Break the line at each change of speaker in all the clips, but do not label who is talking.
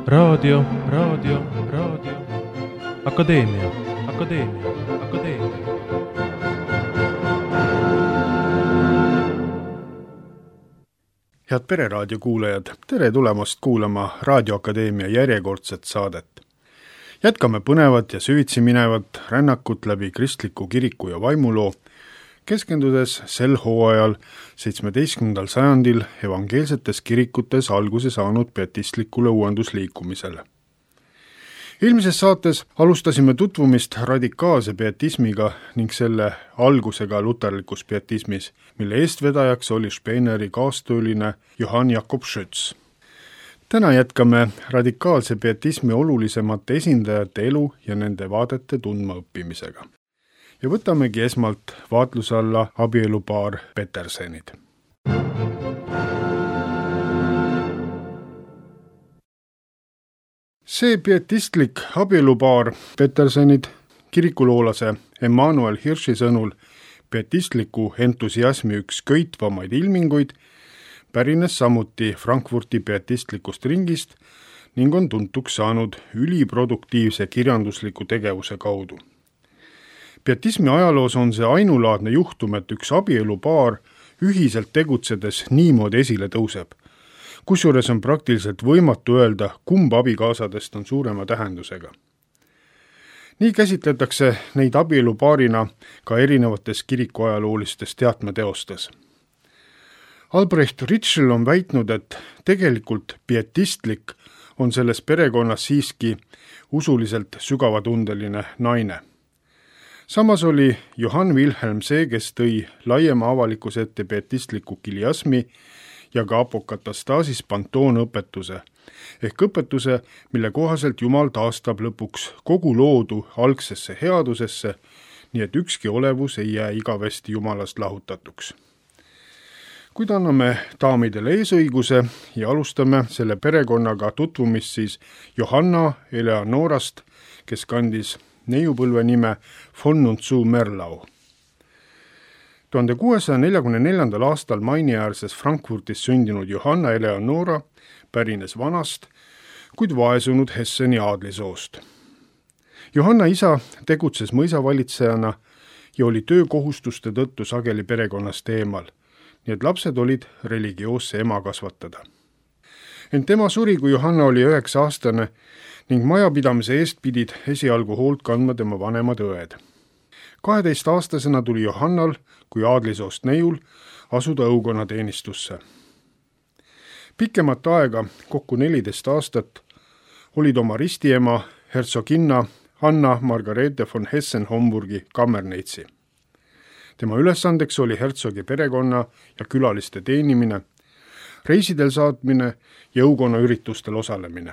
Raadio. Akadeemia.
Head Pereraadio kuulajad, tere tulemast kuulama Raadio Akadeemia järjekordset saadet. Jätkame põnevat ja süvitsi minevat rännakut läbi kristliku kiriku ja vaimuloo, keskendudes sel hooajal 17. sajandil evangeelsetes kirikutes alguse saanud pietistlikule uuendusliikumisele. Eelmises saates alustasime tutvumist radikaalse pietismiga ning selle algusega luterlikus pietismis, mille eestvedajaks oli Speineri kaastööline Johann Jakob Schütz. Täna jätkame radikaalse pietismi olulisemate esindajate elu ja nende vaadete tundmaõppimisega. Ja võtamegi esmalt vaatluse alla abielupaar Petersenid. See pietistlik abielupaar Petersenid, kirikuloolase Emanuel Hirši sõnul pietistliku entusiasmi üks köitvamaid ilminguid, pärines samuti Frankfurti pietistlikust ringist ning on tuntuks saanud üliproduktiivse kirjandusliku tegevuse kaudu. Pietismi ajaloos on see ainulaadne juhtum, et üks abielupaar ühiselt tegutsedes niimoodi esile tõuseb. Kusjuures on praktiliselt võimatu öelda, kumb abikaasadest on suurema tähendusega. Nii käsitletakse neid abielupaarina ka erinevates kirikuajaloolistes teatmeteostes. Albrecht Ritschl on väitnud, et tegelikult pietistlik on selles perekonnas siiski usuliselt sügavatundeline naine. Samas oli Johann Wilhelm see, kes tõi laiema avalikkuse ette pietistliku kiliasmi ja ka apokatastaasis pantoonõpetuse, ehk õpetuse, mille kohaselt Jumal taastab lõpuks kogu loodu algsesse headusesse, nii et ükski olevus ei jää igavesti Jumalast lahutatuks. Kuid anname daamidele eesõiguse ja alustame selle perekonnaga tutvumist siis Johanna Eleonorast, kes kandis neiupõlve nime von und zu Merlau. 1644. aastal Mainiäärses Frankfurtis sündinud Johanna Eleonora pärines vanast, kuid vaesunud Hesseni aadlisoost. Johanna isa tegutses mõisavalitsejana ja oli töökohustuste tõttu sageli perekonnast eemal, nii et lapsed olid religioosse ema kasvatada. Ent tema suri, kui Johanna oli 9-aastane ning majapidamise eest pidid esialgu hoolt kandma tema vanemad õed. 12-aastasena tuli Johannal kui aadlisoost neiul asuda õukonna teenistusse. Pikemat aega, kokku 14 aastat, olid oma ristiema hertsoginna Anna Margarete von Hessen-Homburgi kammerneitsi. Tema ülesandeks oli hertsogi perekonna ja külaliste teenimine, reisidel saatmine ja õukonna üritustel osalemine.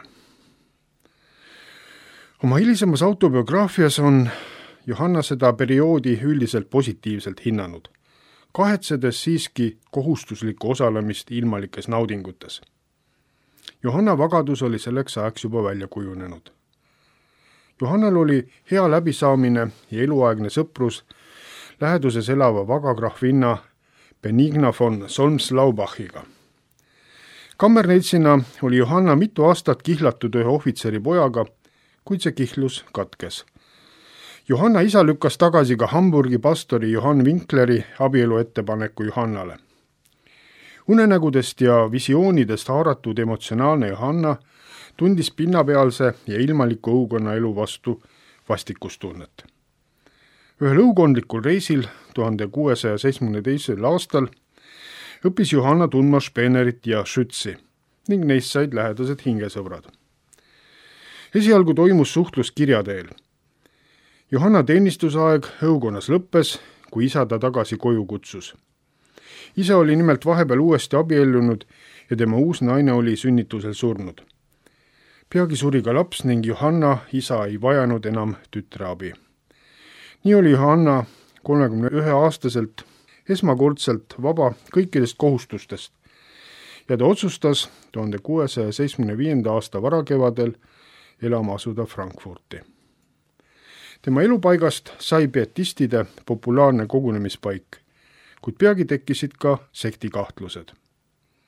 Oma hilisemas autobiograafias on Johanna seda perioodi üldiselt positiivselt hinnanud, kahetsedes siiski kohustuslikku osalemist ilmalikes naudingutes. Johanna vagadus oli selleks ajaks juba välja kujunenud. Johannal oli hea läbisaamine ja eluaegne sõprus läheduses elava vagakrahvinna Benigna von Solms-Laubachiga. Kammerneitsina oli Johanna mitu aastat kihlatud ühe ohvitseri pojaga, kuid see kihlus katkes. Johanna isa lükkas tagasi ka Hamburgi pastori Johann Winkleri abielu ettepaneku Johannale. Unenägudest ja visioonidest haaratud emotsionaalne Johanna tundis pinnapealse ja ilmaliku õukonna elu vastu vastikustunnet. Ühel õukondlikul reisil 1672. aastal õppis Johanna tundma Speinerit ja Schützi ning neist said lähedased hingesõbrad. Esialgu toimus suhtlus kirja teel. Johanna teenistusaeg õukonnas lõppes, kui isa ta tagasi koju kutsus. Isa oli nimelt vahepeal uuesti abiellunud ja tema uus naine oli sünnitusel surnud. Peagi suri ka laps ning Johanna isa ei vajanud enam tütreabi. Nii oli Johanna 31-aastaselt esmakordselt vaba kõikidest kohustustest ja ta otsustas 1675. aasta varakevadel elama asuda Frankfurti. Tema elupaigast sai pietistide populaarne kogunemispaik, kuid peagi tekkisid ka sektikahtlused.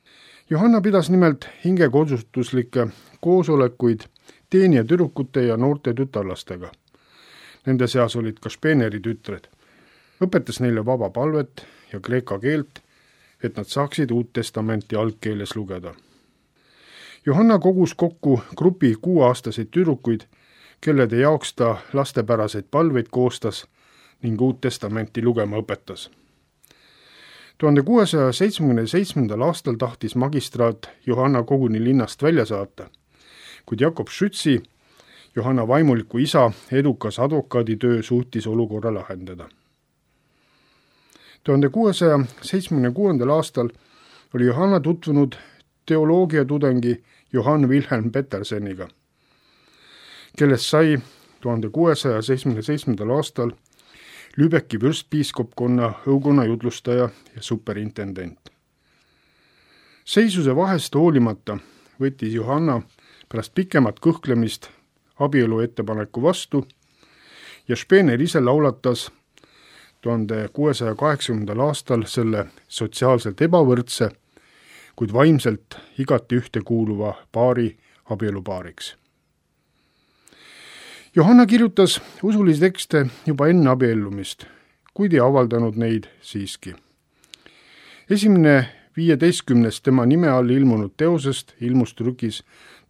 Johanna pidas nimelt hingekodustuslikke koosolekuid teenijatüdrukute ja noorte tütarlastega. Nende seas olid ka Speeneri tütred. Õpetas neile vaba palvet ja kreeka keelt, et nad saaksid Uut Testamenti algkeeles lugeda. Johanna kogus kokku grupi 6-aastaseid tüdrukuid, kellede jaoks ta lastepäraseid palveid koostas ning Uut Testamenti lugema õpetas. 1677. aastal tahtis magistraat Johanna koguni linnast välja saata, kuid Jakob Schützi, Johanna vaimuliku isa, edukas advokaaditöö suutis olukorra lahendada. 1676. aastal oli Johanna tutvunud teoloogiatudengi Johann Wilhelm Peterseniga, kellest sai 1677. aastal Lübecki vürstpiiskopkonna õukonna jutlustaja ja superintendent. Seisuse vahest hoolimata võttis Johanna pärast pikemat kõhklemist abielu ettepaneku vastu ja Speener ise laulatas 1680. aastal selle sotsiaalselt ebavõrdse, kuid vaimselt igati ühtekuuluva paari abielupaariks. Johanna kirjutas usulisi tekste juba enne abiellumist, kuid ei avaldanud neid siiski. Esimene 15 tema nime all ilmunud teosest ilmus trükis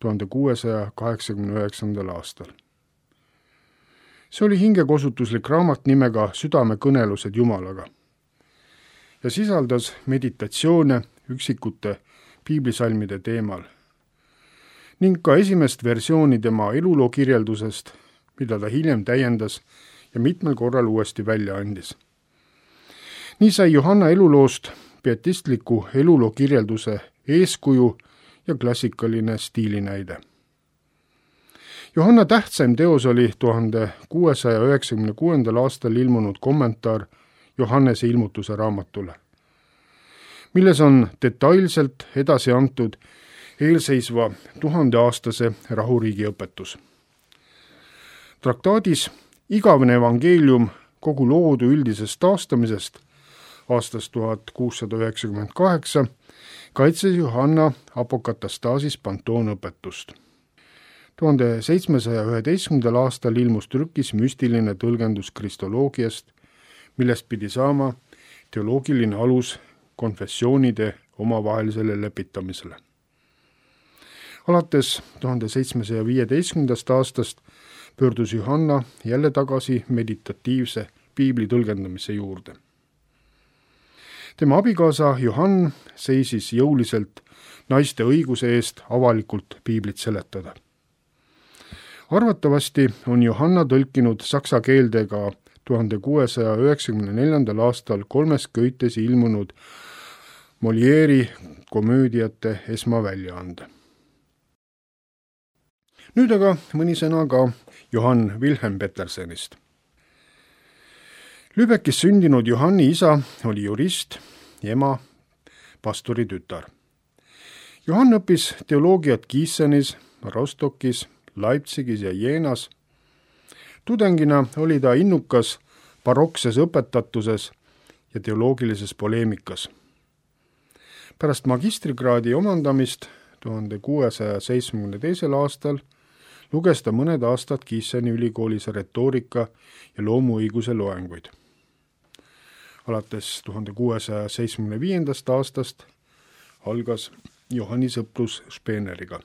1689. aastal. See oli hingekosutuslik raamat nimega Südamekõnelused Jumalaga ja sisaldas meditatsioone üksikute piiblisalmide teemal ning ka esimest versiooni tema eluloo kirjeldusest, mida ta hiljem täiendas ja mitmel korral uuesti välja andis. Nii sai Johanna eluloost pietistliku eluloo kirjelduse eeskuju ja klassikaline stiilinäide. Johanna tähtsaim teos oli 1696. aastal ilmunud kommentaar Johannese ilmutuse raamatule, milles on detailselt edasi antud eelseisva 1000-aastase rahuriigi õpetus. Traktaadis Igavene evangeelium kogu loodu üldisest taastamisest aastast 1698 kaitses Johanna apokatastaasis pantoon õpetust. 1711. aastal ilmus trükis müstiline tõlgendus kristoloogiast, millest pidi saama teoloogiline alus konfessioonide omavahelisele lepitamisele. Alates 1715. aastast pöördus Johanna jälle tagasi meditatiivse piibli tõlgendamise juurde. Tema abikaasa Johann seisis jõuliselt naiste õiguse eest avalikult piiblit seletada. Arvatavasti on Johanna tõlkinud saksa keelde ka 1694. aastal 3 köites ilmunud Molieri komöödiate esmaväljaande. Nüüd aga mõni sõna ka Johann Wilhelm Petersenist. Lübeckis sündinud Johanni isa oli jurist ja ema pastori tütar. Johann õppis teoloogiat Gießenis, Rostockis, Leipzigis ja Jeenas. Tudengina oli ta innukas barokses õpetatuses ja teoloogilises poleemikas. Pärast magistrikraadi omandamist 1672. aastal luges ta mõned aastad Gießeni ülikoolis retoorika ja loomuõiguse loenguid. Alates 1675. aastast algas Johanni sõprus Speeneriga.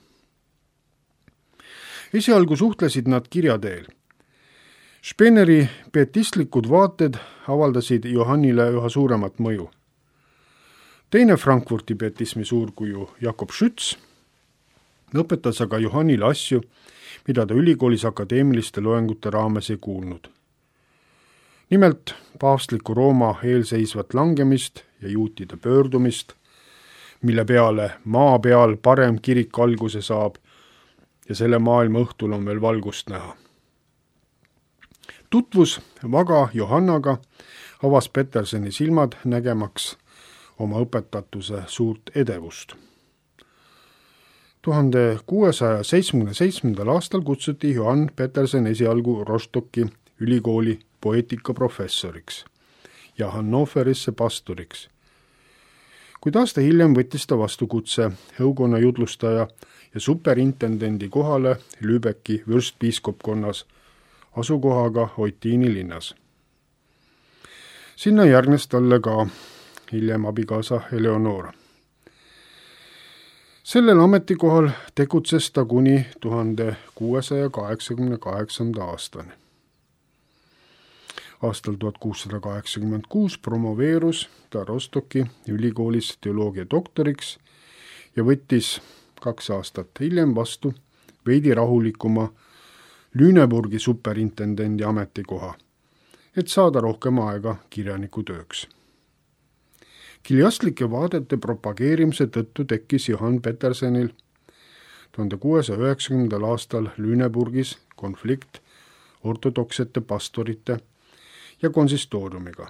Esialgu suhtlesid nad kirja teel. Speeneri pietistlikud vaated avaldasid Johannile üha suuremat mõju. Teine Frankfurti pietismi suurkuju Jakob Schütz õpetas aga Johannile asju, mida ta ülikoolis akadeemiliste loengute raames ei kuulnud. Nimelt paavstliku Rooma eelseisvat langemist ja juutide pöördumist, mille peale maa peal parem kirik alguse saab ja selle maailma õhtul on veel valgust näha. Tutvus vaga Johannaga avas Peterseni silmad nägemaks oma õpetatuse suurt edevust. 1677. aastal kutsuti Johann Petersen esialgu Rostocki ülikooli poeetikaprofessoriks ja Hannoverisse pastoriks, kuid aasta hiljem võttis ta vastu kutse õukonna jutlustaja ja superintendendi kohale Lübecki vürstpiiskopkonnas asukohaga Oitiini linnas. Sinna järgnes talle ka hiljem abikaasa Eleonora. Sellel ametikohal tegutses ta kuni 1688. aastani. Aastal 1686 promoveerus ta Rostocki ülikoolis teoloogia doktoriks ja võttis 2 aastat hiljem vastu veidi rahulikuma Lüneburgi superintendendi ametikoha, et saada rohkem aega kirjaniku tööks. Kiliastlike vaadete propageerimise tõttu tekkis Johann Petersenil 1690. aastal Lüneburgis konflikt ortodoksete pastorite ja konsistooriumiga.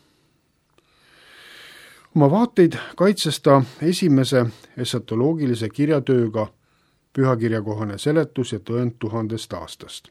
Oma vaateid kaitses ta esimese esatoloogilise kirjatööga pühakirjakohane seletus ja tõend 1000 aastast.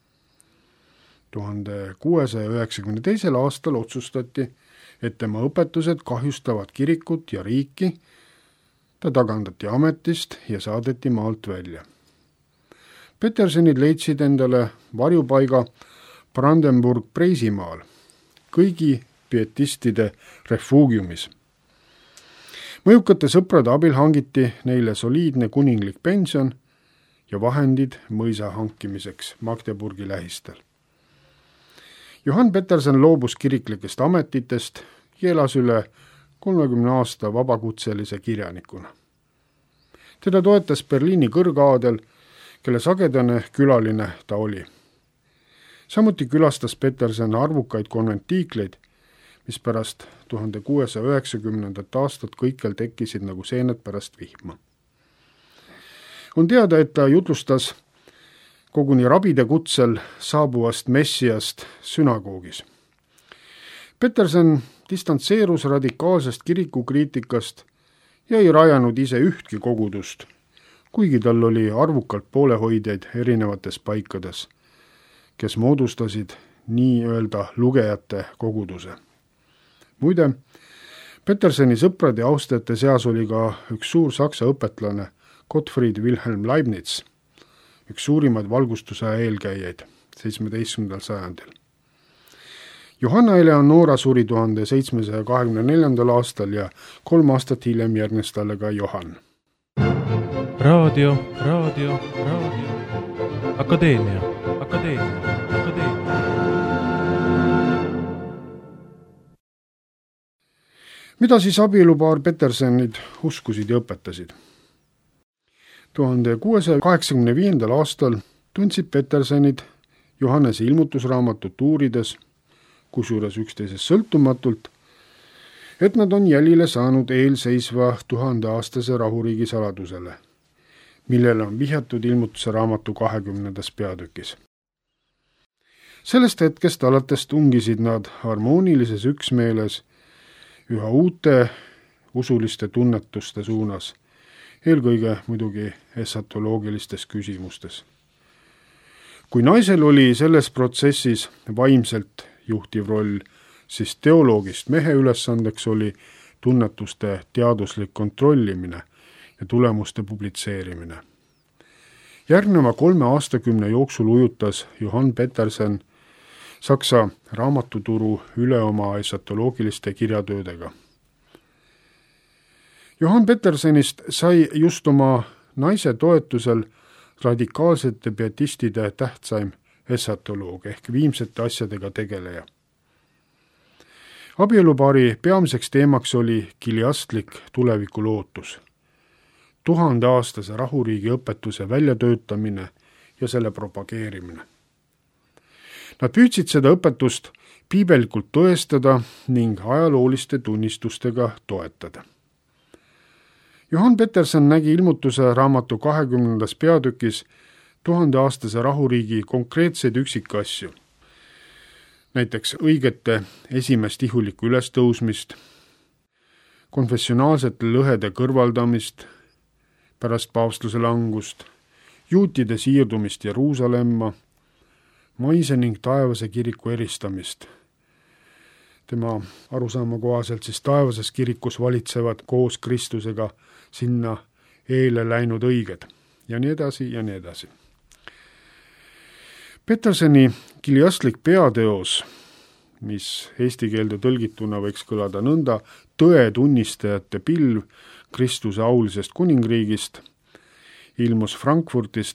1692. aastal otsustati, et tema õpetused kahjustavad kirikut ja riiki, ta tagandati ametist ja saadeti maalt välja. Petersenid leidsid endale varjupaiga Brandenburg-Preisimaal, kõigi pietistide refugiumis. Mõjukate sõprade abil hangiti neile soliidne kuninglik pension ja vahendid mõisa hankimiseks Magdeburgi lähistel. Johann Petersen loobus kiriklikest ametitest ja elas üle 30 aasta vabakutselise kirjanikuna. Teda toetas Berliini kõrgaadel, kelle sagedane külaline ta oli. Samuti külastas Petersen arvukaid konventiikleid, mis pärast 1690. aastat kõikjal tekkisid nagu seened pärast vihma. On teada, et ta jutlustas koguni rabide kutsel saabuvast messiast sünagoogis. Petersen distantseerus radikaalsest kirikukriitikast ja ei rajanud ise ühtki kogudust, kuigi tal oli arvukalt poolehoidjaid erinevates paikades, kes moodustasid nii-öelda lugejate koguduse. Muide, Peterseni sõprade ja austajate seas oli ka üks suur saksa õpetlane Gottfried Wilhelm Leibniz, üks suurimaid valgustuse eelkäijaid 17. sajandil. Johanna Eleonora suri 1724. aastal ja 3 aastat hiljem järgnes talle ka Johann.
Raadio. Akadeemia.
Mida siis abielupaar Petersenid uskusid ja õpetasid? 1685. aastal tundsid Petersenid Johannese ilmutusraamatut uurides, kusjuures üksteisest sõltumatult, et nad on jälile saanud eelseisva 1000-aastase rahuriigi saladusele, millele on vihjatud ilmutuse raamatu 20. peatükis. Sellest hetkest alates tungisid nad harmoonilises üksmeeles üha uute usuliste tunnetuste suunas, eelkõige muidugi esatoloogilistes küsimustes. Kui naisel oli selles protsessis vaimselt juhtiv roll, siis teoloogist mehe ülesandeks oli tunnetuste teaduslik kontrollimine ja tulemuste publitseerimine. Järgneva 3 aastakümne jooksul ujutas Johann Petersen Saksa raamatuturu üle oma esatoloogiliste kirjatöödega. Johann Petersenist sai just oma naise toetusel radikaalsete pietistide tähtsaim esatoloog ehk viimsete asjadega tegeleja. Abielupaari peamiseks teemaks oli kiliastlik tulevikulootus, 1000-aastase rahuriigi õpetuse väljatöötamine ja selle propageerimine. Nad püüdsid seda õpetust piibelikult tõestada ning ajalooliste tunnistustega toetada. Johann Petersen nägi ilmutuse raamatu 20. peatükis 1000-aastase rahuriigi konkreetseid üksikasju, näiteks õigete esimest ihulikku ülestõusmist, konfessionaalsete lõhede kõrvaldamist pärast paavstuse langust, juutide siirdumist Jeruusalemma, maise ning taevase kiriku eristamist. tema arusaama kohaselt siis taevases kirikus valitsevad koos Kristusega sinna eele läinud õiged ja nii edasi ja nii edasi. Petersoni kiliastlik peateos, mis eesti keelde tõlgituna võiks kõlada nõnda, tõe tunnistajate pilv Kristuse aulisest kuningriigist, ilmus Frankfurtis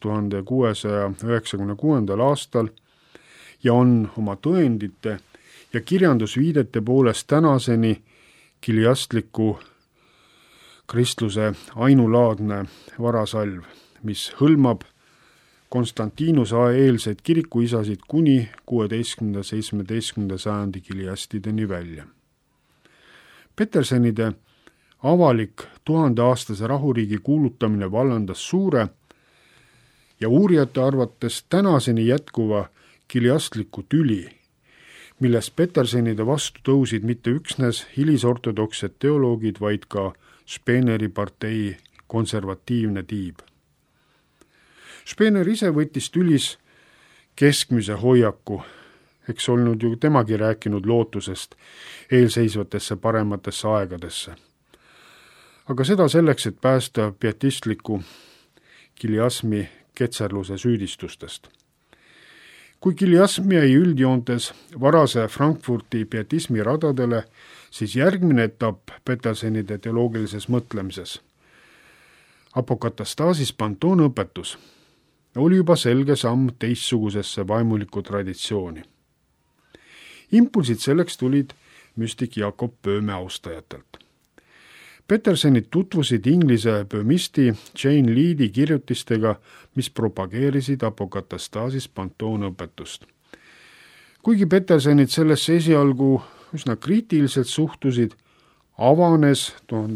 1696. aastal ja on oma tõendite ja kirjandusviidete poolest tänaseni kiliastliku kristluse ainulaadne varasalv, mis hõlmab Konstantinuse eelseid kirikuisasid kuni 16.–17. sajandi kiliastideni välja. Petersonide avalik 1000-aastase rahuriigi kuulutamine vallandas suure ja uurijate arvates tänaseni jätkuva kiliastliku tüli, millest Petersonide vastu tõusid mitte üksnes hilisortodoksed teoloogid, vaid ka Speeneri partei konservatiivne tiib. Speener ise võttis tülis keskmise hoiaku, eks olnud ju temagi rääkinud lootusest eelseisvatesse parematesse aegadesse. Aga seda selleks, et päästa pietistliku kiliasmi ketserluse süüdistustest. Kui kiliasm jäi üldjoontes varase Frankfurti pietismi radadele, siis järgmine etapp Petersonide teoloogilises mõtlemises, apokatastasis pantoon õpetus, oli juba selge samm teistsugusesse vaimulikku traditsiooni. Impulsid selleks tulid müstik Jakob Böhme austajatelt. Petersonid tutvusid inglise böhmisti Jane Leedi kirjutistega, mis propageerisid apokatastasis pantoon õpetust. Kuigi Petersonid sellesse esialgu üsna kriitiliselt suhtusid, avanes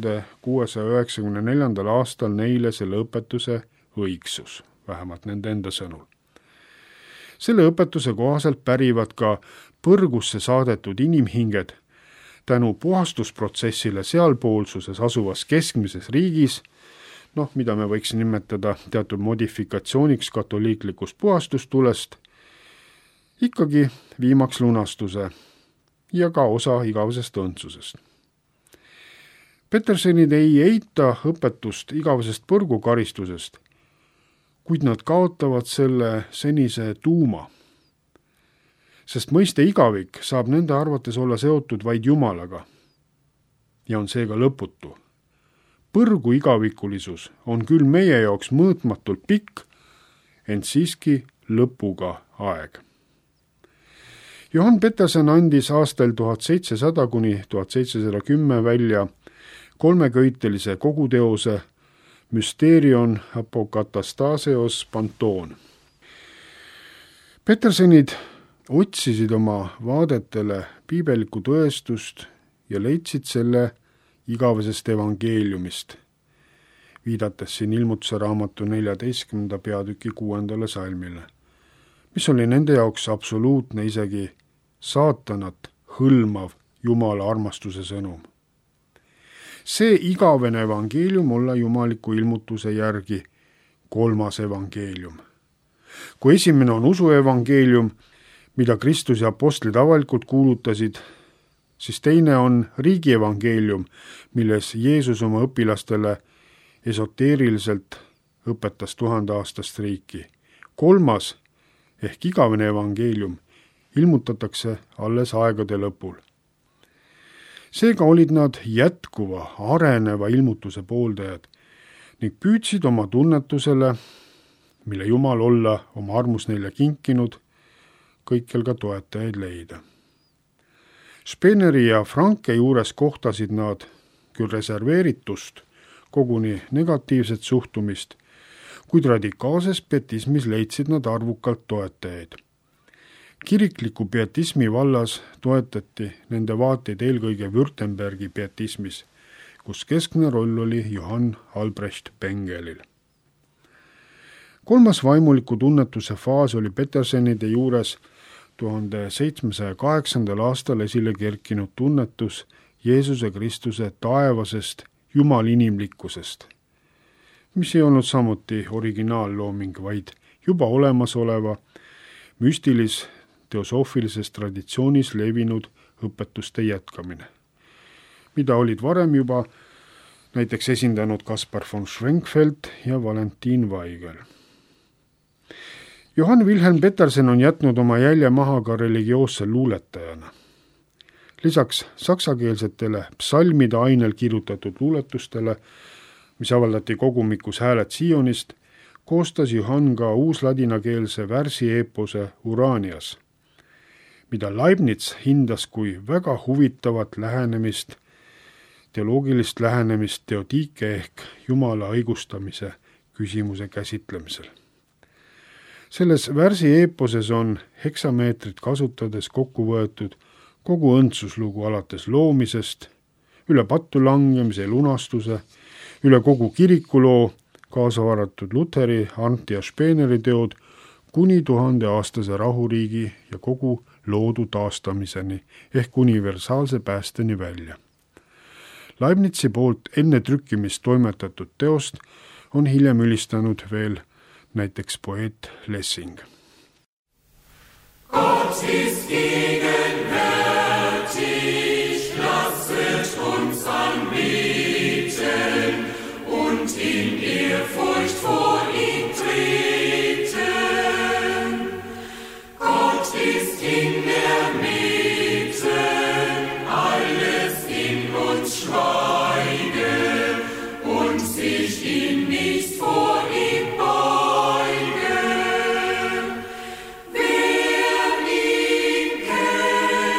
1694. aastal neile selle õpetuse õigsus, vähemalt nende enda sõnul. Selle õpetuse kohaselt pärivad ka põrgusse saadetud inimhinged tänu puhastusprotsessile sealpoolsuses asuvas keskmises riigis, mida me võiks nimetada teatud modifikatsiooniks katoliiklikust puhastustulest, ikkagi viimaks lunastuse ja ka osa igavesest õndsusest. Petersonid ei eita õpetust igavesest põrgukaristusest, kuid nad kaotavad selle senise tuuma, sest mõiste igavik saab nende arvates olla seotud vaid Jumalaga ja on seega lõputu. Põrgu igavikulisus on küll meie jaoks mõõtmatult pikk, ent siiski lõpuga aeg. Johann Peterson andis aastal 1700 kuni 1710 välja kolmeköitelise koguteose Mysterion apokatastaseos pantoon. Petersonid otsisid oma vaadetele piibellikku tõestust ja leidsid selle igavesest evangeeliumist, viidates siin Ilmutuse raamatu 14. peatüki 6. salmile, mis oli nende jaoks absoluutne, isegi saatanat hõlmav Jumala armastuse sõnum. See igavene evangeelium olla jumaliku ilmutuse järgi kolmas evangeelium. Kui esimene on usu evangeelium, mida Kristus ja apostlid avalikult kuulutasid, siis teine on riigi evangeelium, milles Jeesus oma õpilastele esoteeriliselt õpetas 1000-aastast riiki. Kolmas ehk igavene evangeelium ilmutatakse alles aegade lõpul. Seega olid nad jätkuva, areneva ilmutuse pooldajad ning püüdsid oma tunnetusele, mille Jumal olla oma armus neile kinkinud, kõikjal ka toetajaid leida. Speeneri ja Franke juures kohtasid nad küll reserveeritust, koguni negatiivset suhtumist, kuid radikaalses pietismis leidsid nad arvukalt toetajaid. Kirikliku pietismi vallas toetati nende vaateid eelkõige Württembergi pietismis, kus keskne roll oli Johann Albrecht Bengelil. Kolmas vaimuliku tunnetuse faas oli Petersonide juures 1708. aastal esile kerkinud tunnetus Jeesuse Kristuse taevasest jumalinimlikkusest, mis ei olnud samuti originaallooming, vaid juba olemasoleva müstilis-teosoofilises traditsioonis levinud õpetuste jätkamine, mida olid varem juba näiteks esindanud Kaspar von Schwenkfeld ja Valentin Weigel. Johann Wilhelm Petersen on jätnud oma jälje maha ka religioosse luuletajana. Lisaks saksakeelsetele psalmide ainel kirjutatud luuletustele, mis avaldati kogumikus Hääled Sionist, koostas Johann ka uusladinakeelse värsieepose Uranias, mida Leibniz hindas kui väga huvitavat lähenemist, teoloogilist lähenemist teodiike ehk Jumala õigustamise küsimuse käsitlemisel. Selles värsieeposes on heksameetrit kasutades kokku võetud kogu õndsuslugu alates loomisest, üle pattu langemise ja lunastuse, üle kogu kirikuloo, kaasa arvatud Luteri, Arndti ja Speeneri teod, kuni 1000-aastase rahuriigi ja kogu loodu taastamiseni ehk universaalse päästeni välja. Leibnizi poolt enne trükkimist toimetatud teost on hiljem ülistanud veel näiteks poeet Lessing.
Gott ist gegenwärtig, lasset uns anbeten und in Ehrfurcht vor ihm treten. Gott ist in der Mitte, alles in uns schweige und sich ihm nicht vor ihm beuge. Wer ihn kennt,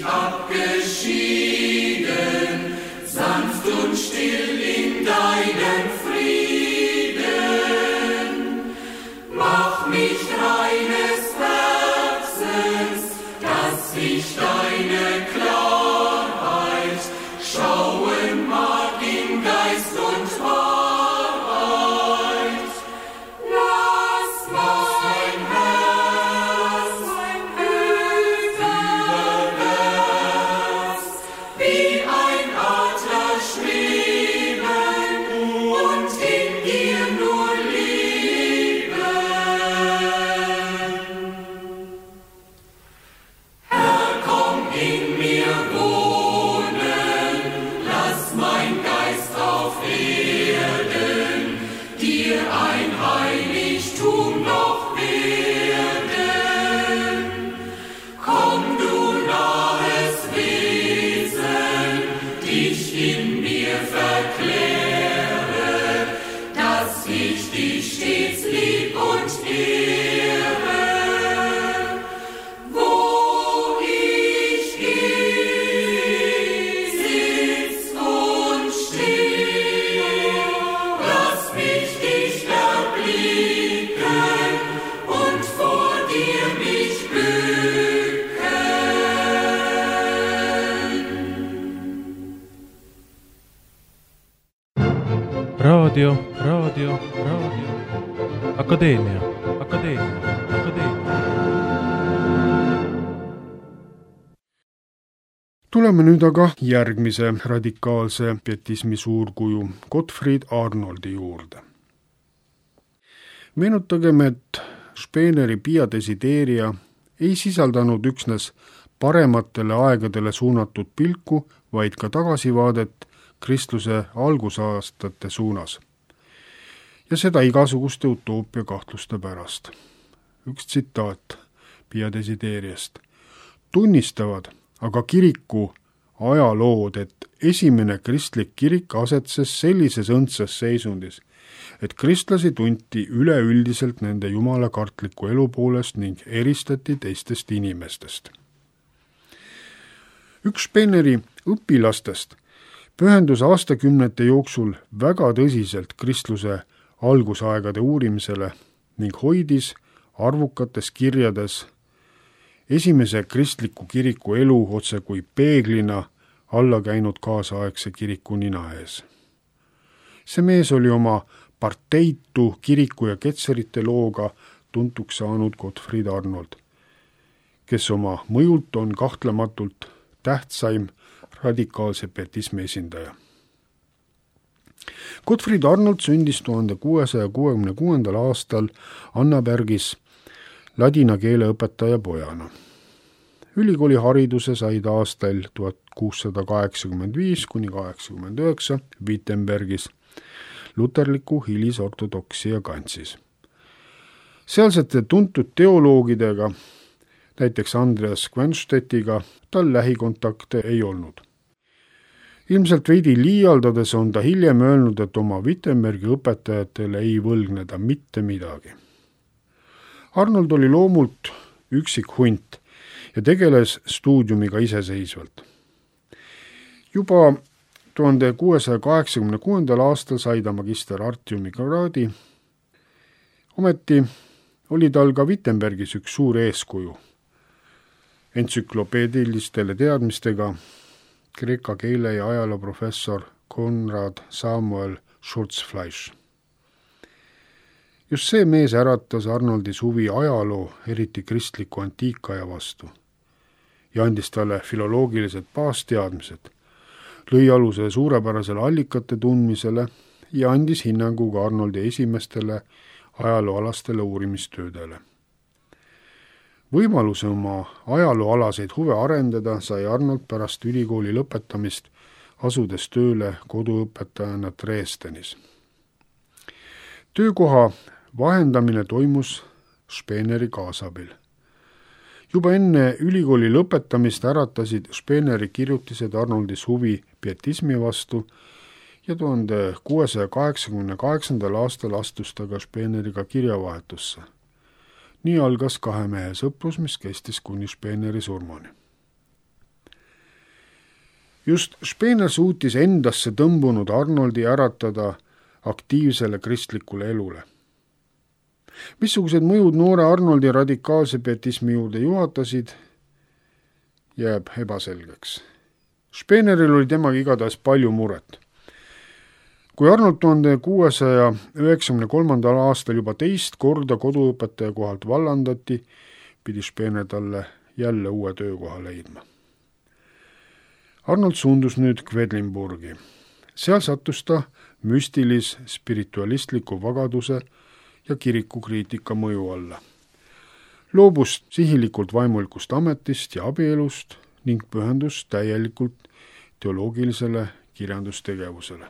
abgeschieden, sanft und still in deinen Frieden. Mach mich reines Herzens, dass ich deine Klarheit schauen mag in Geist und Wahrheit. Lass mein Herz überwärts wie ein Adler schweben und in dir nur leben. Herr, komm in mir wohnen, lass mein Geist auf Erden dir ein Heiligtum noch werden. Komm, du nahes Wesen, dich in mir verkläre, dass ich dich stets lieb und ehre. Wo ich geh, sitz und steh, lass mich dich erblicken und vor dir mich bücken.
raadio, Akadeemia.
Tuleme nüüd aga järgmise radikaalse pietismi suurkuju Gottfried Arnoldi juurde. Meenutagem, et Speneri Pia Desideria ei sisaldanud üksnes parematele aegadele suunatud pilku, vaid ka tagasivaadet kristluse algusaastate suunas. Ja seda igasuguste utoopia kahtluste pärast. Üks tsitaat Pia Desideriast. Tunnistavad aga kiriku ajalood, et esimene kristlik kirik asetses sellises õndsas seisundis, et kristlasi tunti üleüldiselt nende jumalakartliku elu poolest ning eristati teistest inimestest. Üks Speneri õpilastest pühendus aastakümnete jooksul väga tõsiselt kristluse algusaegade uurimisele ning hoidis arvukates kirjades esimese kristliku kiriku elu otse kui peeglina alla käinud kaasaegse kiriku nina ees. See mees oli oma parteitu kiriku ja ketserite looga tuntuks saanud Gottfried Arnold, kes oma mõjult on kahtlematult tähtsaim radikaalse pietismi esindaja. Gottfried Arnold sündis 1666. aastal Annabergis ladina keele õpetaja pojana. Ülikooli hariduse sai ta aastail 1685–89 Wittenbergis luterliku hilisortodoksia kantsis. Sealsete tuntud teoloogidega, näiteks Andreas Quenstedtiga, tal lähikontakte ei olnud. Ilmselt veidi liialdades on ta hiljem öelnud, et oma Wittenbergi õpetajatele ei võlgne ta mitte midagi. Arnold oli loomult üksik hunt ja tegeles stuudiumiga iseseisvalt. Juba 1686. aastal sai ta magisterartiumi kraadi. Ometi oli tal ka Wittenbergis üks suur eeskuju. Entsüklopeedilistele teadmistega kreeka keele ja ajaloo professor Konrad Samuel Schurzfleisch. Just see mees äratas Arnoldis huvi ajaloo, eriti kristliku antiikaja vastu ja andis talle filoloogilised baasteadmised, lõi aluse suurepärasele allikate tundmisele ja andis hinnangu ka Arnoldi esimestele ajalooalastele uurimistöödele. Võimaluse oma ajalooalaseid huve arendada sai Arnold pärast ülikooli lõpetamist, asudes tööle koduõpetajana Dresdenis. Töökoha vahendamine toimus Speneri kaasabil. Juba enne ülikooli lõpetamist äratasid Speneri kirjutised Arnoldis huvi pietismi vastu ja 1688. aastal astus ta ka Speneriga kirjavahetusse. Nii algas kahe mehe sõprus, mis kestis kuni Speneri surmani. just Spener suutis endasse tõmbunud Arnoldi äratada aktiivsele kristlikule elule. Missugused mõjud noore Arnoldi radikaalse pietismi juurde juhatasid, jääb ebaselgeks. Speneril oli temaga igatahes palju muret. Kui Arnold 1693. aastal juba teist korda koduõpetaja kohalt vallandati, pidi Spener talle jälle uue töökoha leidma. Arnold suundus nüüd Quedlinburgi. Seal sattus ta müstilis spiritualistliku vagaduse ja kirikukriitika mõju alla. Loobus sihilikult vaimulikust ametist ja abielust ning pühendus täielikult teoloogilisele kirjandustegevusele.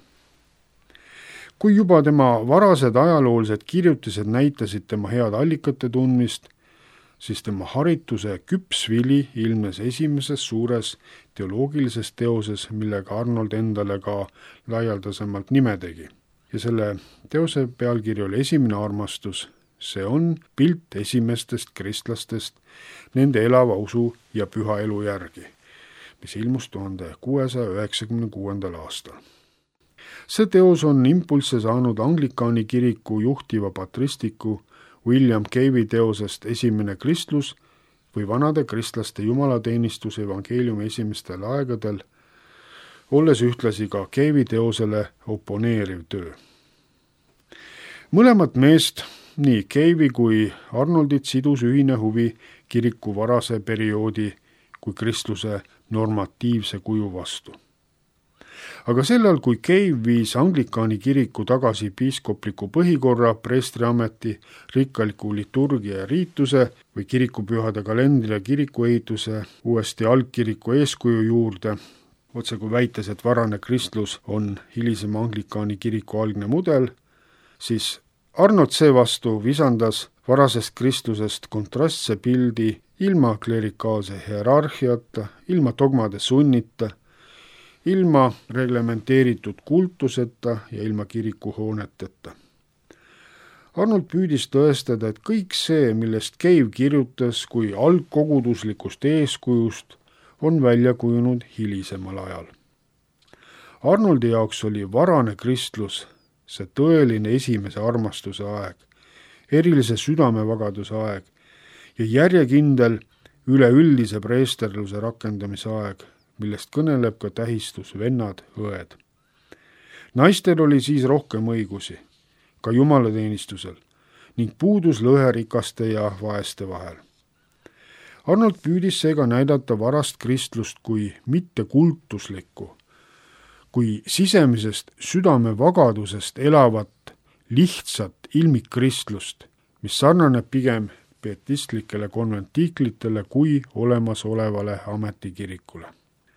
Kui juba tema varased ajaloolised kirjutised näitasid tema head allikate tundmist, siis tema harituse küps vili ilmnes esimeses suures teoloogilises teoses, millega Arnold endale ka laialdasemalt nime tegi. Ja selle teose pealkiri oli Esimene armastus. See on pilt esimestest kristlastest nende elava usu ja püha elu järgi, mis ilmus 1696. aastal. See teos on impulsse saanud Anglikaani kiriku juhtiva patristiku William Cave'i teosest Esimene kristlus või vanade kristlaste jumalateenistuse evangeeliumi esimestel aegadel, olles ühtlasi ka Cave'i teosele oponeeriv töö. Mõlemat meest, nii Cave'i kui Arnoldit sidus ühine huvi kiriku varase perioodi kui kristluse normatiivse kuju vastu. Aga sellal, kui Cave viis Anglikaani kiriku tagasi piiskopliku põhikorra, preestriameti, rikkaliku liturgia ja riituse või kirikupühade kalendri ja kirikuehituse uuesti algkiriku eeskuju juurde, otse kui väites, et varane kristlus on hilisema Anglikaani kiriku algne mudel, siis Arnold seevastu visandas varasest kristlusest kontrastse pildi ilma klerikaalse hierarhiata, ilma dogmade sunnita, ilma reglementeeritud kultuseta ja ilma kirikuhooneteta. Arnold püüdis tõestada, et kõik see, millest Cave kirjutas kui algkoguduslikust eeskujust, on välja kujunud hilisemal ajal. Arnoldi jaoks oli varane kristlus see tõeline esimese armastuse aeg, erilise südamevagaduse aeg ja järjekindel üleüldise preesterluse rakendamise aeg, millest kõneleb ka tähistus vennad, õed. Naistel oli siis rohkem õigusi, ka jumalateenistusel, ning puudus lõhe rikaste ja vaeste vahel. Arnold püüdis seega näidata varast kristlust kui mitte kultuslikku, kui sisemisest südamevagadusest elavat lihtsat ilmikkristlust, mis sarnaneb pigem pietistlikele konventiiklitele kui olemasolevale ametikirikule.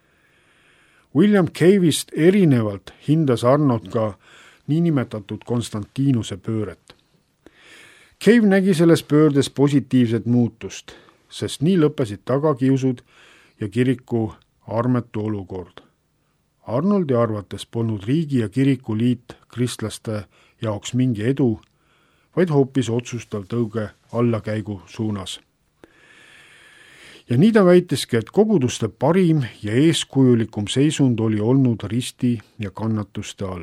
William Cave'ist erinevalt hindas Arnold ka niinimetatud Konstantinuse pööret. Cave nägi selles pöördes positiivset muutust, sest nii lõppesid tagakiusud ja kiriku armetu olukord. Arnoldi arvates polnud riigi ja kiriku liit kristlaste jaoks mingi edu, vaid hoopis otsustav tõuge allakäigu suunas. Ja nii ta väitiski, et koguduste parim ja eeskujulikum seisund oli olnud risti ja kannatuste all.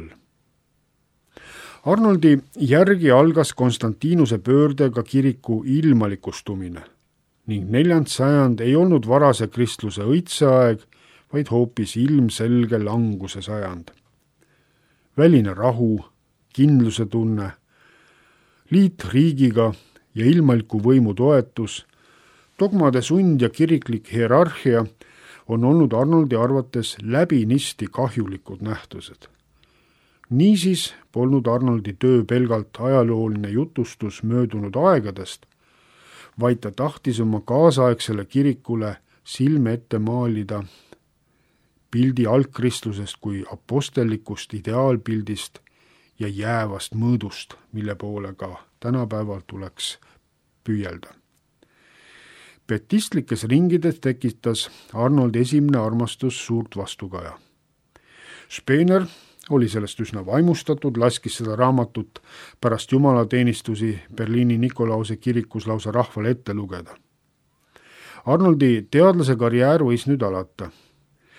Arnoldi järgi algas Konstantinuse pöördega kiriku ilmalikustumine ning 4. sajand ei olnud varase kristluse õitseaeg, vaid hoopis ilmselge languse sajand. Väline rahu, kindluse tunne, liit riigiga ja ilmaliku võimu toetus, dogmade sund ja kiriklik hierarhia on olnud Arnoldi arvates läbinisti kahjulikud nähtused. Niisiis polnud Arnoldi töö pelgalt ajalooline jutustus möödunud aegadest, vaid ta tahtis oma kaasaegsele kirikule silme ette maalida pildi algkristlusest kui apostellikust ideaalpildist ja jäävast mõõdust, mille poole ka tänapäeval tuleks püüelda. Pietistlikes ringides tekitas Arnoldi esimene armastus suurt vastukaja. Spener oli sellest üsna vaimustatud, laskis seda raamatut pärast jumalateenistusi Berliini Nikolause kirikus lausa rahvale ette lugeda. Arnoldi teadlase karjäär võis nüüd alata.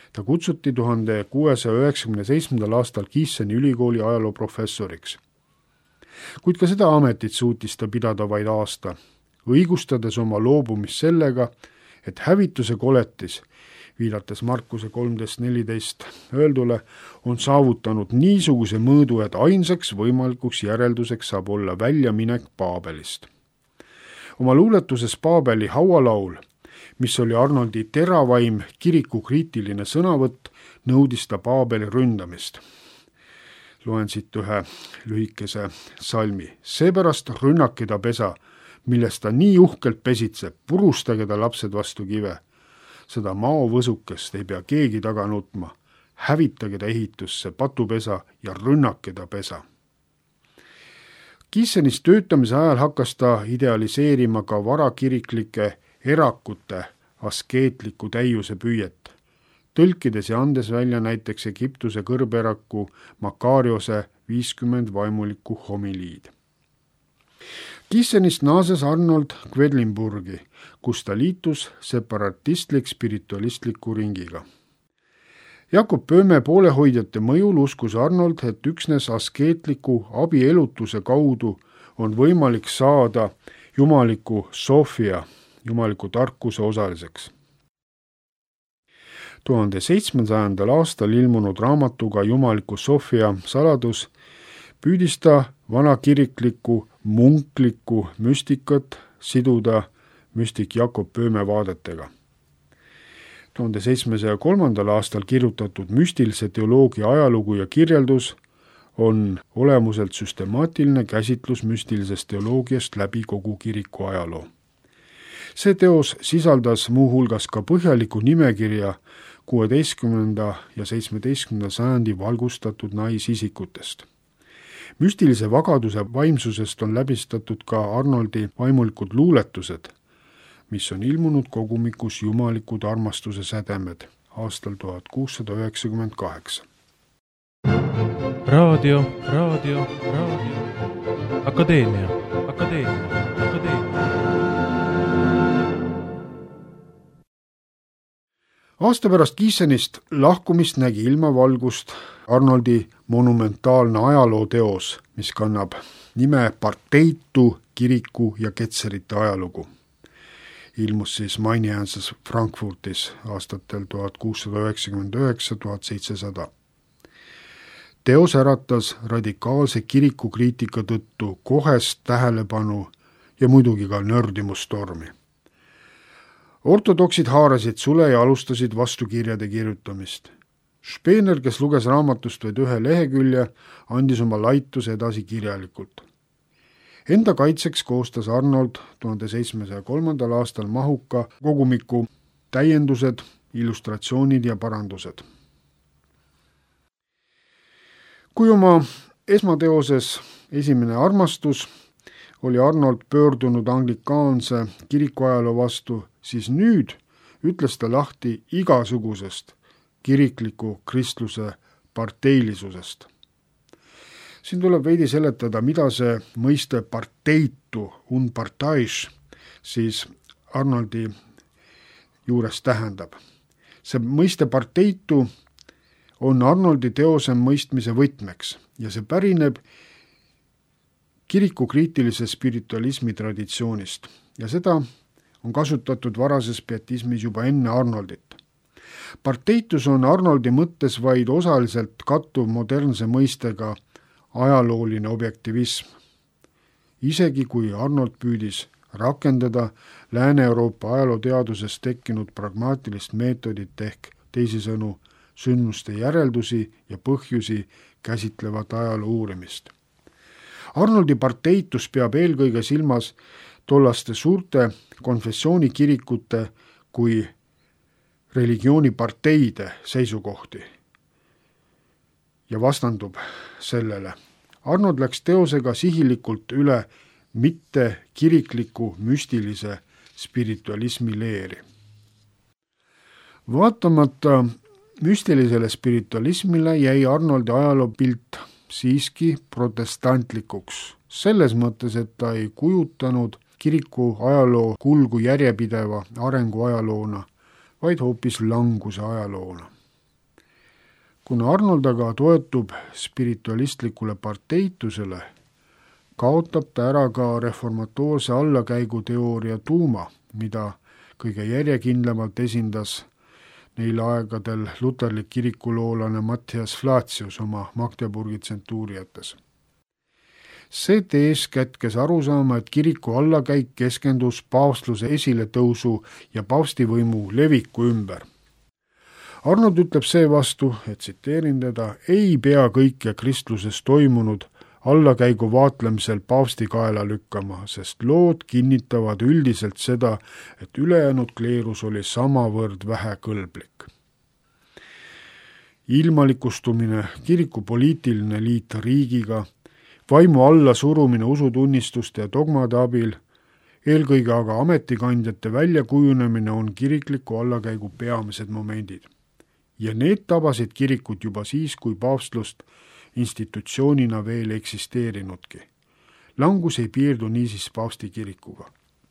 Ta kutsuti 1697. aastal Gießeni ülikooli ajalooprofessoriks. Kuid ka seda ametit suutis ta pidada vaid aasta, õigustades oma loobumist sellega, et hävituse koletis, viidates Markuse 13.14 öeldule, on saavutanud niisuguse mõõdu, et ainsaks võimalikuks järelduseks saab olla väljaminek Paabelist. Oma luuletuses Paabeli haualaul, mis oli Arnoldi teravaim kirikukriitiline sõnavõtt, nõudis ta Paabeli ründamist. Loen siit ühe lühikese salmi. Seepärast rünnake ta pesa, millest ta nii uhkelt pesitseb, purustage ta lapsed vastu kive. Seda maovõsukest ei pea keegi taga nutma. Hävitage ta ehitusse, patupesa ja rünnake ta pesa. Gießenis töötamise ajal hakkas ta idealiseerima ka varakiriklike erakute askeetliku täiuse püüet, tõlkides ja andes välja näiteks Egiptuse kõrberaku Makariose 50 vaimuliku homiliid. Gießenist naases Arnold Quedlinburgi, kus ta liitus separatistlik-spiritualistliku ringiga. Jakob Pööme poolehoidjate mõjul uskus Arnold, et üksnes askeetliku abielutuse kaudu on võimalik saada jumaliku Sofia, jumaliku tarkuse osaliseks. 1700. aastal ilmunud raamatuga Jumaliku Sofia saladus püüdis ta vanakiriklikku munklikku müstikat siduda müstik Jakob Pööme vaadetega. 1703. aastal kirjutatud müstilise teoloogia ajalugu ja kirjeldus on olemuselt süstemaatiline käsitlus müstilisest teoloogiast läbi kogu kiriku ajaloo. See teos sisaldas muuhulgas ka põhjaliku nimekirja 16. ja 17. sajandi valgustatud naisisikutest. Müstilise vagaduse vaimsusest on läbistatud ka Arnoldi vaimulikud luuletused, mis on ilmunud kogumikus Jumalikud armastuse sädemed aastal 1698.
Raadio. Akadeemia.
Aasta pärast Gießenist lahkumist nägi ilmavalgust Arnoldi monumentaalne ajalooteos, mis kannab nime Parteitu kiriku ja ketserite ajalugu. Ilmus siis Mainiäänses Frankfurtis aastatel 1699-1700. Teos äratas radikaalse kirikukriitika tõttu kohest tähelepanu ja muidugi ka nördimustormi. Ortodoksid haarasid sule ja alustasid vastukirjade kirjutamist. Spener, kes luges raamatust vaid ühe lehekülje, andis oma laituse edasi kirjalikult. Enda kaitseks koostas Arnold 1703. aastal mahuka kogumiku täiendused, illustratsioonid ja parandused. Kui oma esmateoses Esimene armastus oli Arnold pöördunud anglikaanse kirikuajaloo vastu, siis nüüd ütles ta lahti igasugusest kirikliku kristluse parteilisusest. Siin tuleb veidi seletada, mida see mõiste parteitu, unpartaisch, siis Arnoldi juures tähendab. See mõiste parteitu on Arnoldi teose mõistmise võtmeks ja see pärineb kirikukriitilise spiritualismi traditsioonist ja seda on kasutatud varases pietismis juba enne Arnoldit. Parteitus on Arnoldi mõttes vaid osaliselt kattuv modernse mõistega ajalooline objektivism. Isegi kui Arnold püüdis rakendada Lääne-Euroopa ajalooteaduses tekkinud pragmaatilist meetodit ehk teisisõnu sündmuste järeldusi ja põhjusi käsitlevat ajaloo uurimist. Arnoldi parteitus peab eelkõige silmas tollaste suurte konfessioonikirikute kui religiooniparteide seisukohti ja vastandub sellele. Arnold läks teosega sihilikult üle mitte kirikliku müstilise spiritualismi leeri. Vaatamata müstilisele spiritualismile jäi Arnoldi ajaloopilt siiski protestantlikuks, selles mõttes, et ta ei kujutanud kiriku ajaloo kulgu järjepideva arengu ajaloona, vaid hoopis languse ajaloona. kuna Arnold aga toetub spiritualistlikule parteitusele, kaotab ta ära ka reformatoorse allakäiguteooria tuuma, mida kõige järjekindlamalt esindas neil aegadel luterlik kirikuloolane Matthias Flacius oma Magdeburgi tsentuuriates. See tees kätkes arusaama, et kiriku allakäik keskendus paavstluse esiletõusu ja paavstivõimu leviku ümber. Arnold ütleb seevastu, et tsiteerin teda, ei pea kõike kristluses toimunud allakäigu vaatlemisel paavsti kaela lükkama, sest lood kinnitavad üldiselt seda, et ülejäänud kleerus oli samavõrd vähekõlblik. Ilmalikustumine, kiriku poliitiline liit riigiga, vaimu alla surumine usutunnistuste ja dogmade abil, eelkõige aga ametikandjate väljakujunemine on kirikliku allakäigu peamised momendid. Ja need tabasid kirikut juba siis, kui paavstlust institutsioonina veel eksisteerinudki. Langus ei piirdu niisiis paavsti kirikuga.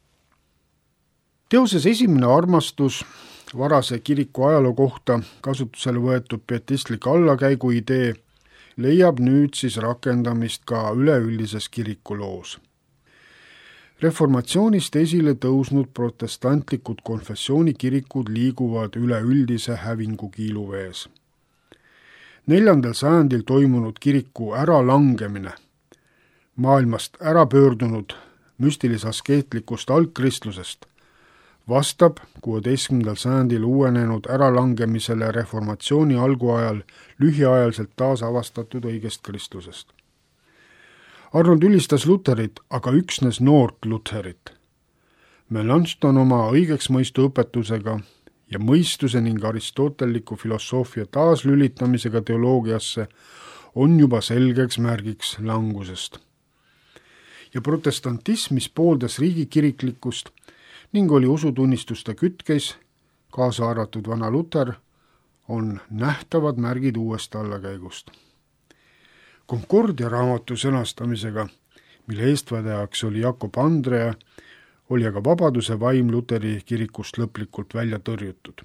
Teoses esimene armastus varase kiriku ajaloo kohta kasutusele võetud pietistlik allakäigu idee leiab nüüd siis rakendamist ka üleüldises kirikuloos. Reformatsioonist esile tõusnud protestantlikud konfessioonikirikud liiguvad üleüldise hävingu kiiluvees. 4. sajandil toimunud kiriku äralangemine, maailmast ära pöördunud müstilis-askeetlikust algkristlusest, vastab 16. sajandil uuenenud äralangemisele reformatsiooni alguajal lühiajaliselt taasavastatud õigest kristlusest. Arnold ülistas Luterit, aga üksnes noort Luterit. Melanchthon oma õigeksmõistu õpetusega ja mõistuse ning aristotelliku filosoofia taaslülitamisega teoloogiasse on juba selgeks märgiks langusest. Ja protestantism, mis pooldas riigikiriklikkust ning oli usutunnistuste kütkes, kaasa arvatud vana Luter, on nähtavad märgid uuest allakäigust. Concordia raamatu sõnastamisega, mille eestvedajaks oli Jakob Andrea, oli aga vabaduse vaim Luteri kirikust lõplikult välja tõrjutud.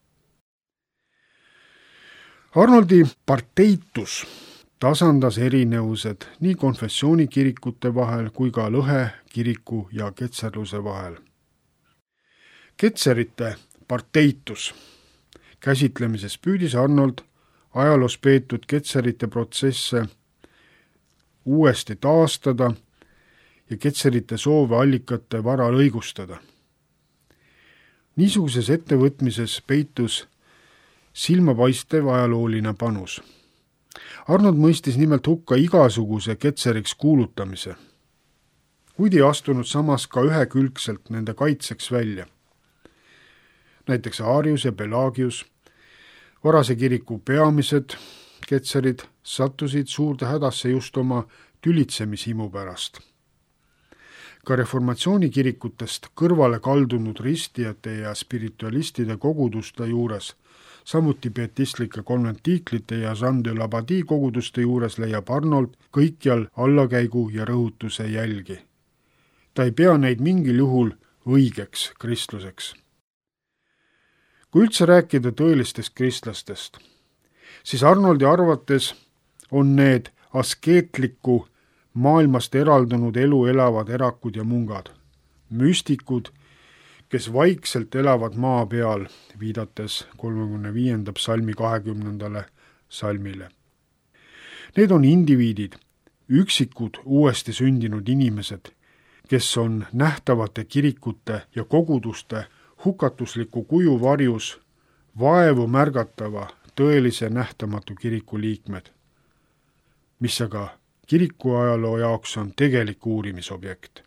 Arnoldi parteitus tasandas erinevused nii konfessioonikirikute vahel kui ka lõhe kiriku ja ketserluse vahel. Ketserite parteitus käsitlemises püüdis Arnold ajaloos peetud ketserite protsesse uuesti taastada ja ketserite soove allikate varal õigustada. Niisuguses ettevõtmises peitus silmapaistev ajalooline panus. Arnold mõistis nimelt hukka igasuguse ketseriks kuulutamise, kuid ei astunud samas ka ühekülgselt nende kaitseks välja. Näiteks Arius ja Pelagius, varase kiriku peamised ketserid, sattusid suurde hädasse just oma tülitsemishimu pärast. Ka reformatsioonikirikutest kõrvale kaldunud ristijate ja spiritualistide koguduste juures, samuti pietistlike konventiiklite ja Jean de l'Abadie koguduste juures leiab Arnold kõikjal allakäigu ja rõhutuse jälgi. Ta ei pea neid mingil juhul õigeks kristluseks. Kui üldse rääkida tõelistest kristlastest, siis Arnoldi arvates on need askeetliku maailmast eraldunud elu elavad erakud ja mungad, müstikud, kes vaikselt elavad maa peal, viidates 35. psalmi 20. salmile. Need on indiviidid, üksikud uuesti sündinud inimesed, kes on nähtavate kirikute ja koguduste hukatusliku kuju varjus vaevu märgatava tõelise nähtamatu kiriku liikmed, mis aga kirikuajaloo jaoks on tegelik uurimisobjekt.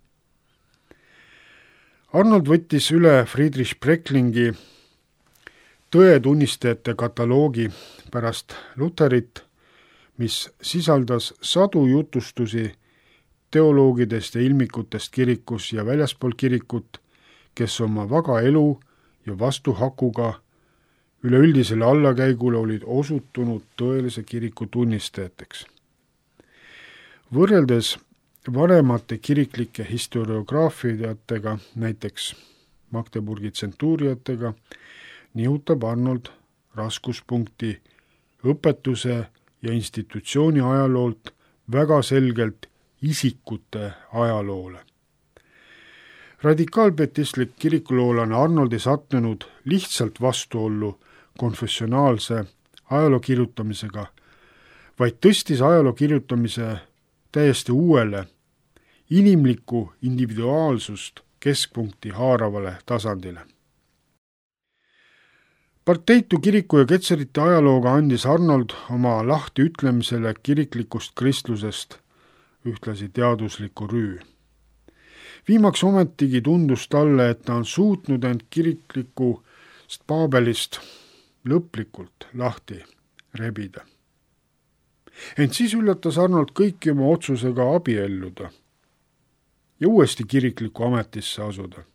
Arnold võttis üle Friedrich Brecklingi tõetunnistajate kataloogi pärast Luterit, mis sisaldas sadu jutustusi teoloogidest ja ilmikutest kirikus ja väljaspool kirikut, kes oma vaga elu ja vastuhakuga üleüldisele allakäigule olid osutunud tõelise kiriku tunnistajateks. Võrreldes varemate kiriklike historiograafiatega, näiteks Magdeburgi tsentuuriatega, nihutab Arnold raskuspunkti õpetuse ja institutsiooni ajaloolt väga selgelt isikute ajaloole. Radikaalpietistlik kirikuloolane Arnold ei sattunud lihtsalt vastuollu konfessionaalse ajaloo kirjutamisega, vaid tõstis ajaloo kirjutamise täiesti uuele, inimlikku individuaalsust keskpunkti haaravale tasandile. Parteitu kiriku ja ketserite ajalooga andis Arnold oma lahtiütlemisele kiriklikust kristlusest ühtlasi teadusliku rüü. Viimaks ometigi tundus talle, et ta on suutnud end kiriklikust paabelist lõplikult lahti rebida. Ent siis üllatas Arnold kõiki oma otsusega abielluda ja uuesti kirikliku ametisse asuda.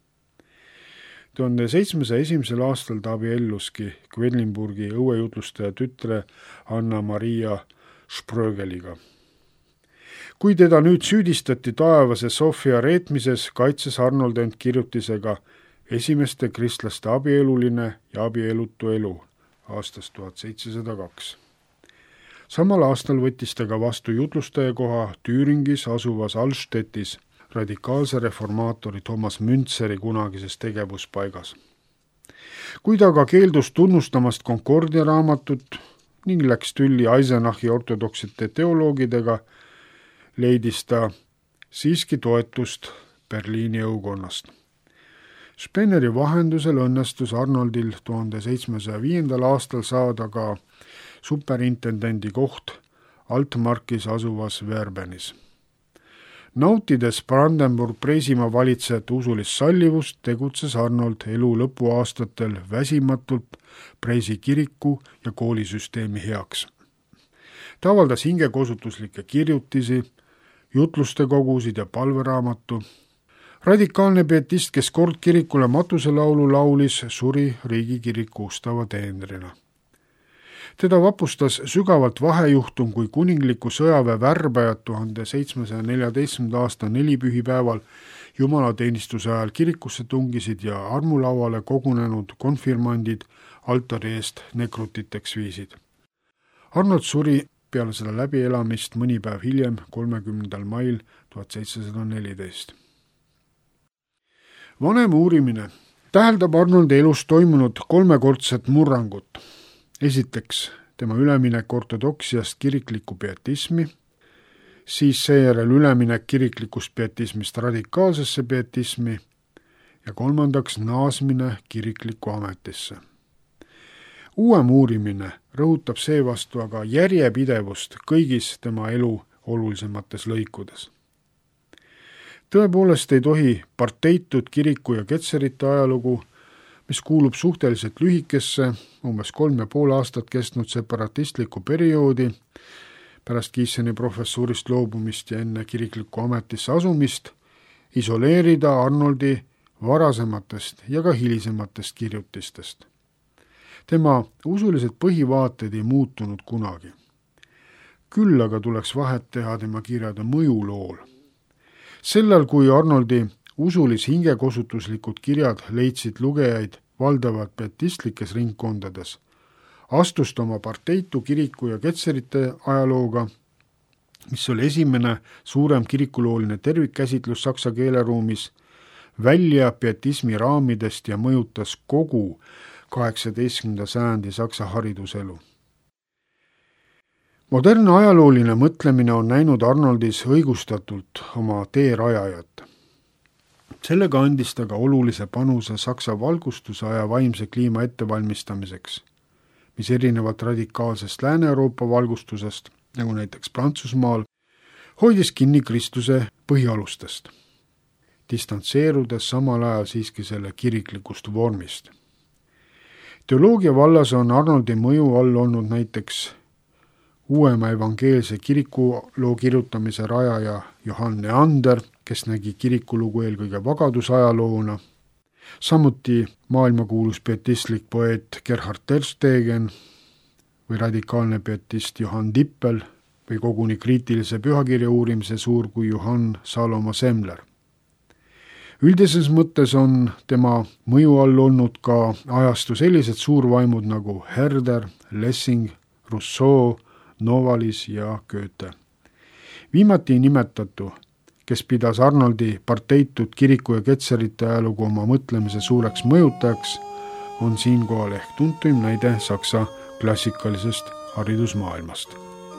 1701. aastal ta abielluski Quedlinburgi õuejutlustaja tütre Anna-Maria Sprögeliga. Kui teda nüüd süüdistati taevase Sofia reetmises, kaitses Arnold end kirjutisega esimeste kristlaste abieluline ja abielutu elu aastast 1702. Samal aastal võttis ta ka vastu jutlustaja koha Tüüringis asuvas Alstettis radikaalse reformaatori Thomas Müntseri kunagises tegevuspaigas. Kui ta aga keeldus tunnustamast Concordia raamatut ning läks tülli Eisenachi ortodoksite teoloogidega, leidis ta siiski toetust Berliini õukonnast. Spenneri vahendusel õnnestus Arnoldil 1705. aastal saada ka superintendendi koht Altmarkis asuvas Verbenis. Nautides Brandenburg-Preisimaa valitsejate usulist sallivust, tegutses Arnold elu lõpuaastatel väsimatult Preisi kiriku ja koolisüsteemi heaks. Ta avaldas hingekosutuslikke kirjutisi, jutluste kogusid ja palveraamatu. Radikaalne pietist, kes kord kirikule matuselaulu laulis, suri riigikiriku ustava teenrina. Teda vapustas sügavalt vahejuhtum, kui kuningliku sõjaväe värbajad 1714. aasta nelipühipäeval jumalateenistuse ajal kirikusse tungisid ja armulauale kogunenud konfirmandid altari eest nekrutiteks viisid. Arnold suri peale seda läbielamist mõni päev hiljem, 30. mail 1714. Vanem uurimine täheldab Arnoldi elus toimunud kolmekordset murrangut. Esiteks tema üleminek ortodoksiast kiriklikku pietismi, siis seejärel üleminek kiriklikust pietismist radikaalsesse pietismi ja kolmandaks naasmine kiriklikku ametisse. Uuem uurimine rõhutab seevastu aga järjepidevust kõigis tema elu olulisemates lõikudes. Tõepoolest ei tohi parteitud kiriku ja ketserite ajalugu, mis kuulub suhteliselt lühikesse, umbes 3,5 aastat kestnud separatistlikku perioodi, pärast Giesseni professuurist loobumist ja enne kiriklikku ametisse asumist, isoleerida Arnoldi varasematest ja ka hilisematest kirjutistest. Tema usulised põhivaated ei muutunud kunagi. Küll aga tuleks vahet teha tema kirjade mõjulool. Sellal, kui Arnoldi usulis-hingekosutuslikud kirjad leidsid lugejaid valdavalt pietistlikes ringkondades, astus ta oma parteitu kiriku ja ketserite ajalooga, mis oli esimene suurem kirikulooline tervikkäsitlus saksa keeleruumis, välja pietismi raamidest ja mõjutas kogu 18. sajandi saksa hariduselu. Modernne ajalooline mõtlemine on näinud Arnoldis õigustatult oma teerajajat. Sellega andis ta ka olulise panuse Saksa valgustusaja vaimse kliima ettevalmistamiseks, mis erinevalt radikaalsest Lääne-Euroopa valgustusest, nagu näiteks Prantsusmaal, hoidis kinni kristluse põhialustest, distantseerudes samal ajal siiski selle kiriklikust vormist. Teoloogia vallas on Arnoldi mõju all olnud näiteks uuema evangeelse kirikuloo kirjutamise rajaja Johann Neander, kes nägi kirikulugu eelkõige vagadusajaloona, samuti maailmakuulus pietistlik poeet Gerhard Terstegen või radikaalne pietist Johann Dippel või koguni kriitilise pühakirja uurimise suurkuju Johann Salomo Semler. Üldises mõttes on tema mõju all olnud ka ajastu sellised suurvaimud nagu Herder, Lessing, Rousseau, Novalis ja Goethe. Viimati nimetatu, kes pidas Arnoldi parteitud kiriku ja ketserite ajalugu oma mõtlemise suureks mõjutajaks, on siinkohal ehk tuntuim näide Saksa klassikalisest haridusmaailmast.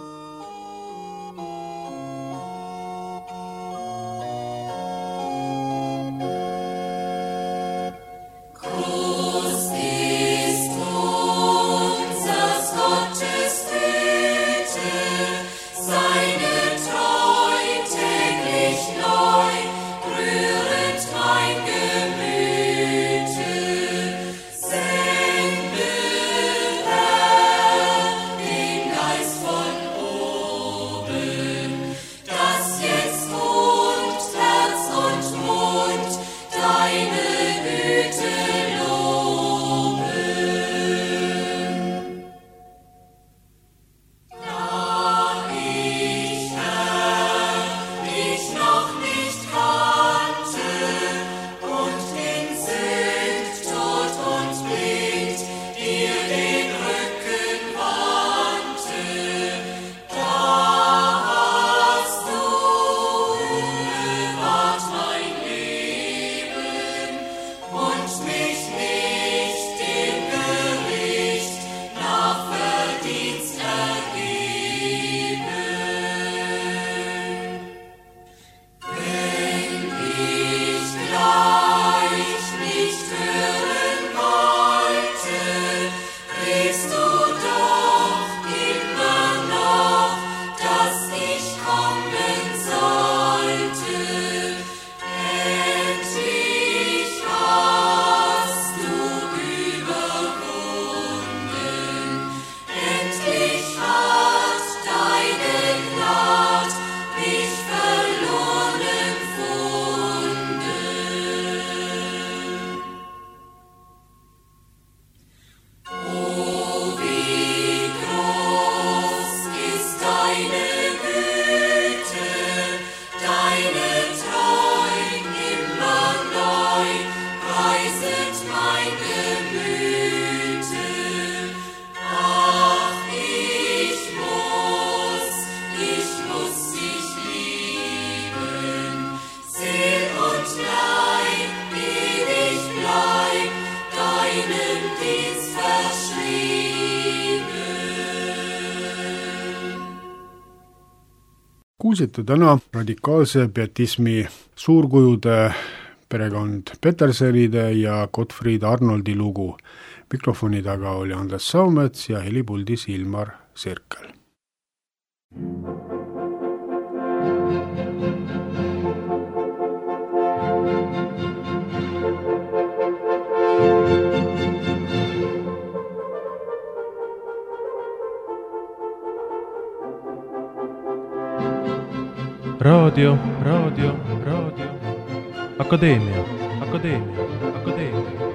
Kuulsite täna radikaalse pietismi suurkujude perekond Petersonide ja Gottfried Arnoldi lugu. Mikrofoni taga oli Andres Saumets ja helipuldis Ilmar Sirkel.
Raadio. Akadeemia.